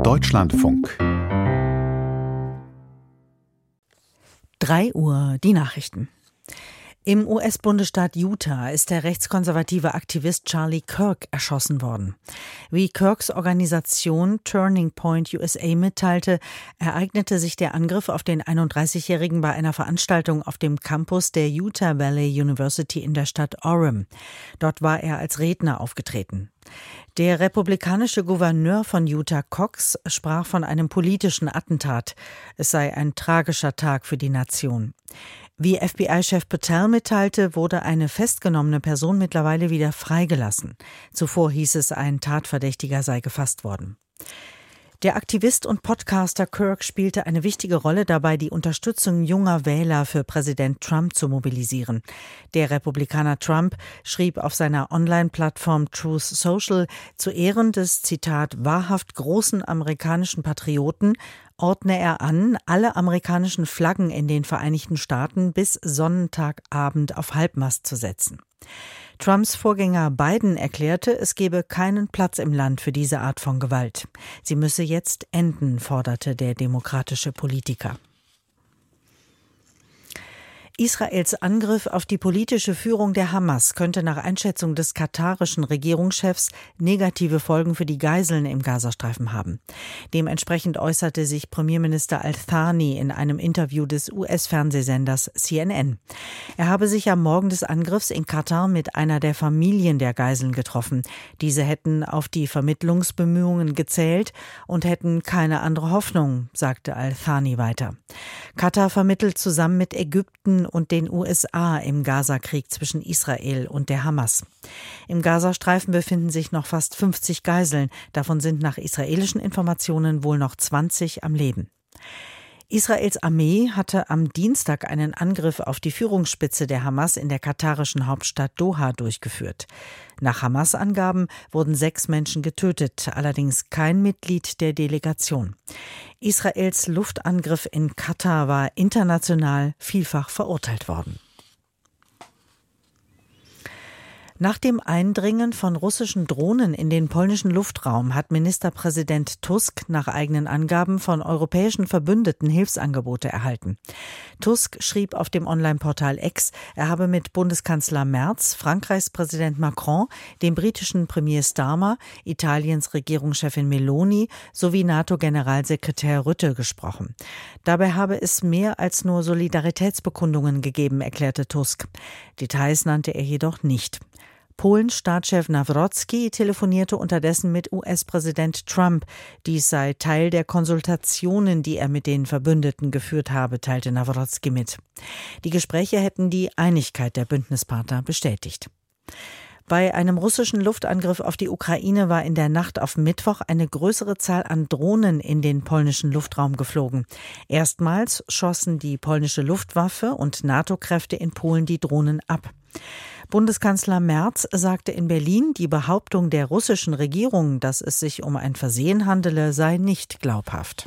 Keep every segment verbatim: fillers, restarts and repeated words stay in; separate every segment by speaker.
Speaker 1: Deutschlandfunk.
Speaker 2: drei Uhr, die Nachrichten. Im U S-Bundesstaat Utah ist der rechtskonservative Aktivist Charlie Kirk erschossen worden. Wie Kirks Organisation Turning Point U S A mitteilte, ereignete sich der Angriff auf den einunddreißigjährigen bei einer Veranstaltung auf dem Campus der Utah Valley University in der Stadt Orem. Dort war er als Redner aufgetreten. Der republikanische Gouverneur von Utah, Cox, sprach von einem politischen Attentat. Es sei ein tragischer Tag für die Nation. Wie F B I-Chef Patel mitteilte, wurde eine festgenommene Person mittlerweile wieder freigelassen. Zuvor hieß es, ein Tatverdächtiger sei gefasst worden. Der Aktivist und Podcaster Kirk spielte eine wichtige Rolle dabei, die Unterstützung junger Wähler für Präsident Trump zu mobilisieren. Der Republikaner Trump schrieb auf seiner Online-Plattform Truth Social zu Ehren des, Zitat, wahrhaft großen amerikanischen Patrioten, ordne er an, alle amerikanischen Flaggen in den Vereinigten Staaten bis Sonntagabend auf Halbmast zu setzen. Trumps Vorgänger Biden erklärte, es gebe keinen Platz im Land für diese Art von Gewalt. Sie müsse jetzt enden, forderte der demokratische Politiker. Israels Angriff auf die politische Führung der Hamas könnte nach Einschätzung des katarischen Regierungschefs negative Folgen für die Geiseln im Gazastreifen haben. Dementsprechend äußerte sich Premierminister Al-Thani in einem Interview des U S-Fernsehsenders C N N. Er habe sich am Morgen des Angriffs in Katar mit einer der Familien der Geiseln getroffen. Diese hätten auf die Vermittlungsbemühungen gezählt und hätten keine andere Hoffnung, sagte Al-Thani weiter. Katar vermittelt zusammen mit Ägypten und den U S A im Gazakrieg zwischen Israel und der Hamas. Im Gazastreifen befinden sich noch fast fünfzig Geiseln. Davon sind nach israelischen Informationen wohl noch zwanzig am Leben. Israels Armee hatte am Dienstag einen Angriff auf die Führungsspitze der Hamas in der katarischen Hauptstadt Doha durchgeführt. Nach Hamas-Angaben wurden sechs Menschen getötet, allerdings kein Mitglied der Delegation. Israels Luftangriff in Katar war international vielfach verurteilt worden. Nach dem Eindringen von russischen Drohnen in den polnischen Luftraum hat Ministerpräsident Tusk nach eigenen Angaben von europäischen Verbündeten Hilfsangebote erhalten. Tusk schrieb auf dem Online-Portal X, er habe mit Bundeskanzler Merz, Frankreichs Präsident Macron, dem britischen Premier Starmer, Italiens Regierungschefin Meloni sowie NATO-Generalsekretär Rutte gesprochen. Dabei habe es mehr als nur Solidaritätsbekundungen gegeben, erklärte Tusk. Details nannte er jedoch nicht. Polens Staatschef Nawrocki telefonierte unterdessen mit U S-Präsident Trump. Dies sei Teil der Konsultationen, die er mit den Verbündeten geführt habe, teilte Nawrocki mit. Die Gespräche hätten die Einigkeit der Bündnispartner bestätigt. Bei einem russischen Luftangriff auf die Ukraine war in der Nacht auf Mittwoch eine größere Zahl an Drohnen in den polnischen Luftraum geflogen. Erstmals schossen die polnische Luftwaffe und NATO-Kräfte in Polen die Drohnen ab. Bundeskanzler Merz sagte in Berlin, die Behauptung der russischen Regierung, dass es sich um ein Versehen handele, sei nicht glaubhaft.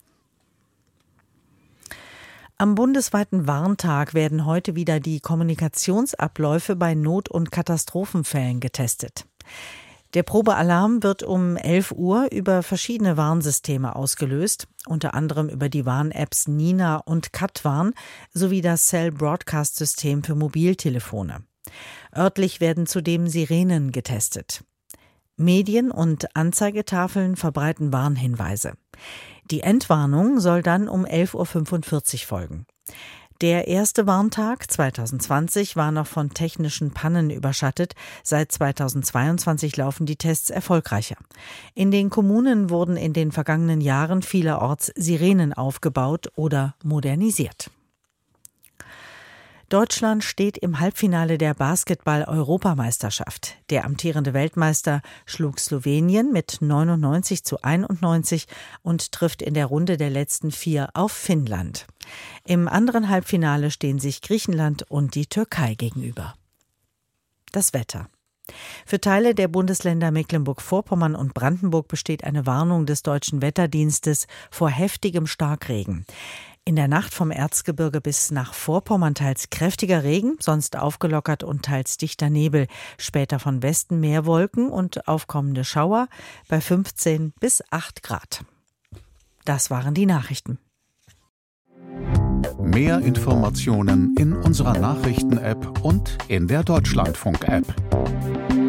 Speaker 2: Am bundesweiten Warntag werden heute wieder die Kommunikationsabläufe bei Not- und Katastrophenfällen getestet. Der Probealarm wird um elf Uhr über verschiedene Warnsysteme ausgelöst, unter anderem über die Warn-Apps Nina und Katwarn sowie das Cell-Broadcast-System für Mobiltelefone. Örtlich werden zudem Sirenen getestet. Medien und Anzeigetafeln verbreiten Warnhinweise. Die Endwarnung soll dann um elf Uhr fünfundvierzig folgen. Der erste Warntag zwanzig zwanzig war noch von technischen Pannen überschattet. Seit zweitausendzweiundzwanzig laufen die Tests erfolgreicher. In den Kommunen wurden in den vergangenen Jahren vielerorts Sirenen aufgebaut oder modernisiert. Deutschland steht im Halbfinale der Basketball-Europameisterschaft. Der amtierende Weltmeister schlug Slowenien mit neunundneunzig zu einundneunzig und trifft in der Runde der letzten vier auf Finnland. Im anderen Halbfinale stehen sich Griechenland und die Türkei gegenüber. Das Wetter. Für Teile der Bundesländer Mecklenburg-Vorpommern und Brandenburg besteht eine Warnung des Deutschen Wetterdienstes vor heftigem Starkregen. In der Nacht vom Erzgebirge bis nach Vorpommern teils kräftiger Regen, sonst aufgelockert und teils dichter Nebel. Später von Westen mehr Wolken und aufkommende Schauer bei fünfzehn bis acht Grad. Das waren die Nachrichten.
Speaker 1: Mehr Informationen in unserer Nachrichten-App und in der Deutschlandfunk-App.